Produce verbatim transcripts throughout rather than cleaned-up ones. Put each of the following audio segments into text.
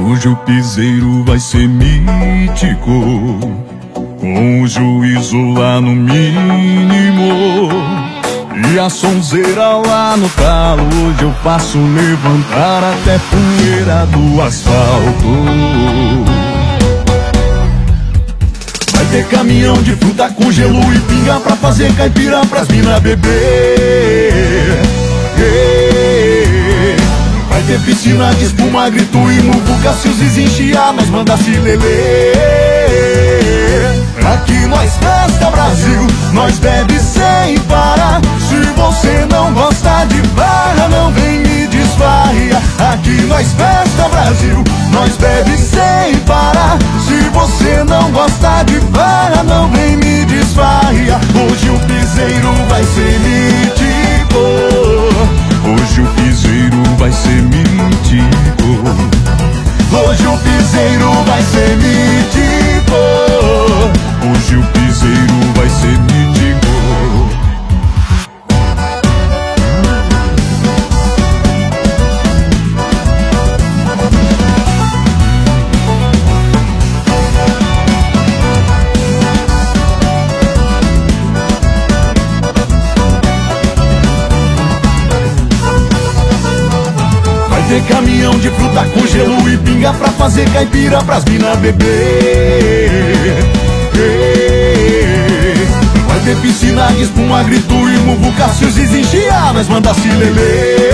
Hoje o piseiro vai ser mítico, com o juízo lá no mínimo e a sonzeira lá no talo. Hoje eu faço levantar até poeira do asfalto. Vai ter caminhão de fruta com gelo e pinga pra fazer caipira pras mina beber. Vai ter piscina de espuma, grito e muvuca, se os vizinhos chiar, nós manda se lelê. Aqui nós festa Brasil, nós bebe sem parar. Se você não gosta de barra, não vem me desfarriar. Aqui nós festa Brasil, nós bebe sem parar. Se você não gosta de barra, não vem me desfarriar. Hoje o piseiro vai ser mítico, hoje o piseiro vai ser mítico, hoje o piseiro vai ser mítico, hoje o piseiro vai ser mítico. Vai ter caminhão de fruta com gelo e pinga pra fazer caipira pras mina beber. Vai ter piscina de espuma, grito e muvuca, se os vizinhos chiar, nós manda se lelê.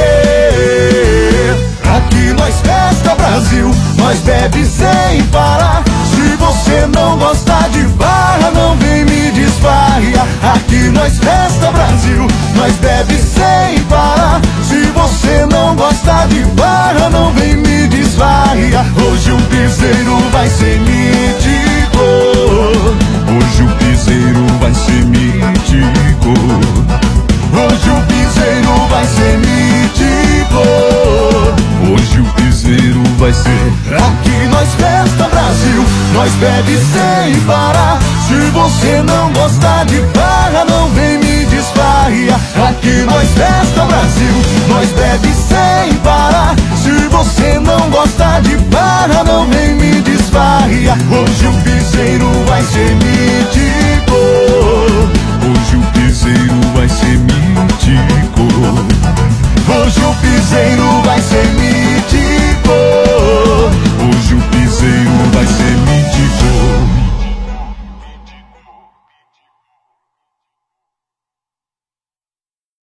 Aqui nós festa Brasil, nós bebe sem parar. Se você não gosta de barra, não vem me desfarriar. Aqui nós festa Brasil, nós bebe sem parar. Se você não gosta de barra, não vem me desfarriar. Hoje o piseiro vai ser mítico, hoje o piseiro vai ser mítico, hoje o piseiro vai ser mítico, hoje o piseiro vai ser. Aqui nós festa Brasil, nós bebe sem parar. Se você não gosta de